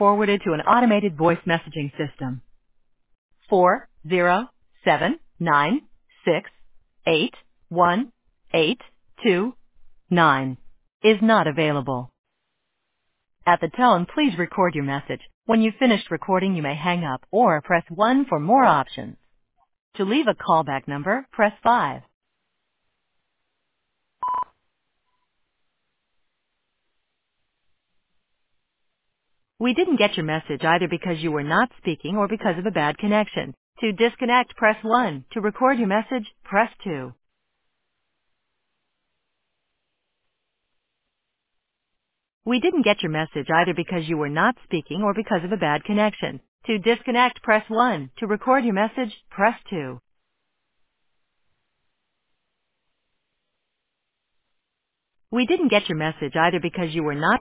forwarded to an automated voice messaging system. 40796818229 is not available. At the tone, please record your message. When you've finished recording, you may hang up or press 1 for more options. To leave a callback number, press 5. We didn't get your message either because you were not speaking or because of a bad connection. To disconnect, press 1. To record your message, press 2. We didn't get your message either because you were not speaking or because of a bad connection. To disconnect, press 1. To record your message, press 2. We didn't get your message either because you were not